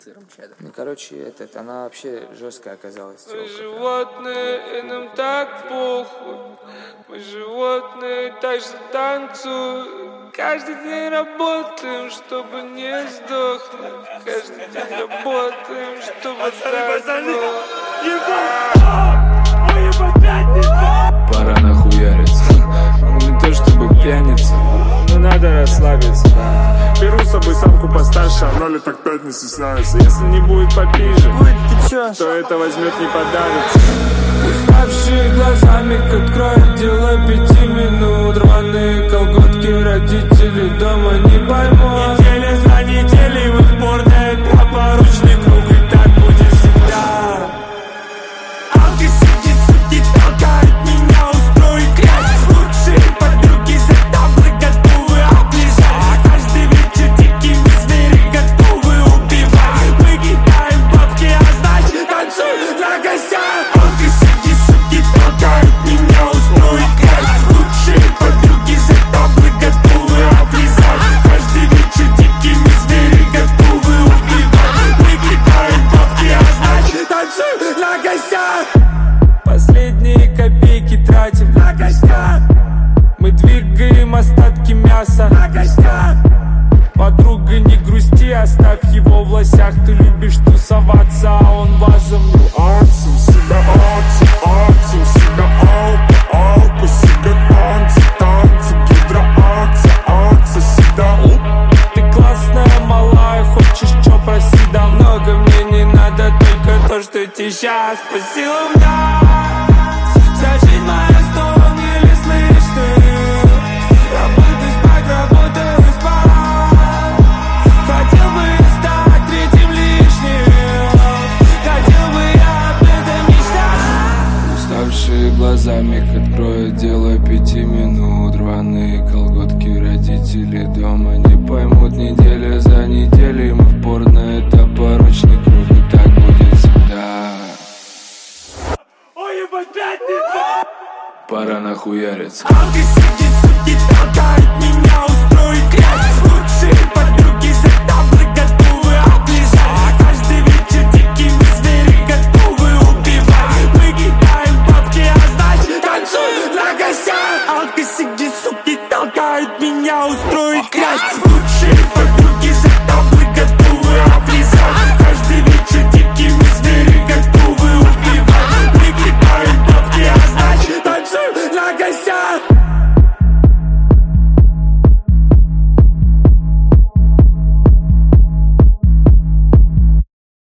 Ну, короче, она вообще жесткая оказалась. Мы животные, и нам так похуй. Мы животные, так же танцуем. Каждый день работаем, чтобы не сдохнуть. Каждый день работаем, чтобы сдохнуть. Пора нахуяриться. Не то чтобы пьяница, но надо расслабиться. Беру с собой самку постарше, а ноль так 5 не стесняется. Если не будет попиже, то это возьмет не подавится. Уставшие глазами к открою, дело 5 минут. Рваные колготки, родители дома не поймут. Неделя за неделей в их порно это поручный круг, и так будет всегда. Алки сидит, суки, толкают меня устроить грязь. Лучшие подруги за таблы готовы облизать. Каждый вечер дикими звери готовы убивать. Мы кидаем бабки, а значит танцуем на гостях. Алки сидит, суки, толкают меня устроить грязь. Лучшие подруги за таблы готовы облизать. Каждый вечер дикими звери готовы убивать. Мы кидаем бабки, а значит танцуем на гостях. Последние копейки тратим на костях. Мы двигаем остатки мяса на костях. Подруга, не грусти, оставь его в лосях. Ты любишь тусоваться, а он вазом не Ацим, себя ацим, себя алпа, себя танцы, гидроакция, себя. Ты классная, малая, хочешь чё, проси, да много мне не надо, только то, что тебе сейчас по силам дать. Вся жизнь моя стон, еле слышно. Работаю, спать, работаю, спать. Хотел бы я стать третьим лишним. Хотел бы я об этом мечтать. Уставшие глазами откроют, дело 5 минут. Рваные колготки, родители дома не поймут. Неделя за неделей мы в порно, это порочный круг, и так будет всегда. Ой, ебать, пятница! Пора нахуяриться. Алки сидит, суки, толкают меня